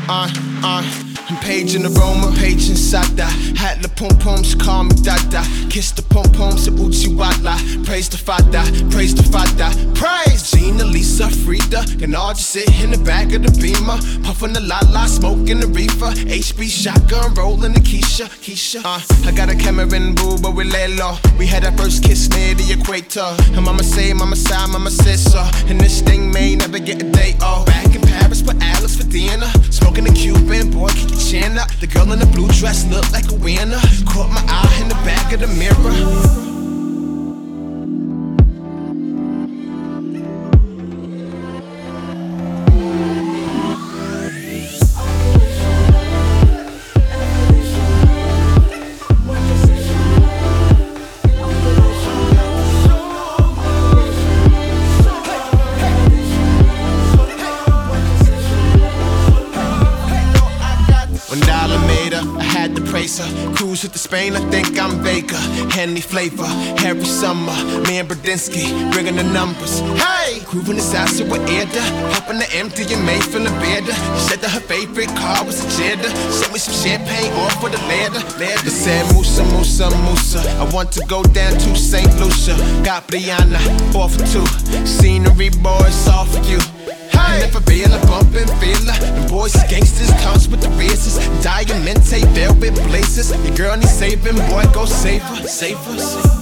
I'm paging aroma, paging sada. Hat the pom poms, call me dada. Kiss the pom poms, uchiwala. Praise the fada, praise the fada. Praise Gina, Lisa, Frida, and all just sit in the back of the Beamer, puffing the la smoking the reefer. HB shotgun, rolling the Keisha. I got a Cameron boo, but we lay low. We had our first kiss near the equator. And mama say, mama sigh, mama said so. And this thing may never get a day off. Back in Paris with Alex for dinner, smoking a Cuban, boy, keep your chin up. The girl in the blue dress looked like a winner. Caught my eye in the back of the mirror. I had to praise her. Cruise with the Spain, I think I'm Vega. Henny flavor, every summer. Me and Bradinsky, bringing the numbers. Hey! Grooving this acid with Ada. Hopping the empty and made feeling better. She said that her favorite car was a Jetta. Sent me some champagne off with a ladder. Said Musa, Musa, Musa. I want to go down to St. Lucia. Got Brianna, 4 for 2. Scenery boys, all for you. Hey. Never feel a bump and feeler. The boys is gangsters, comes with the races. Diamante, velvet blazers. Your girl needs saving, boy, go save her, save her.